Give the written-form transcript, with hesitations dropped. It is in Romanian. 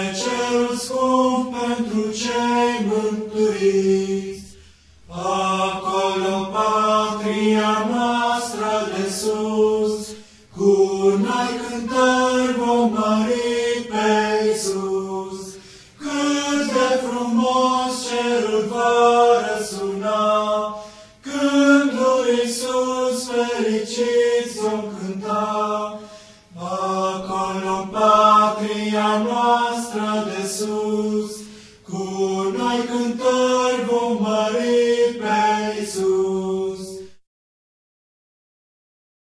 cerul scump pentru cei mântuiți. Acolo patria noastră de sus, cu noi cântări vom mări pe Iisus. Cât de frumos cerul va răsuna, când lui Iisus fericiți vom cânta. Acolo patria noastră de sus, cu noi cântări vom mări pe Iisus.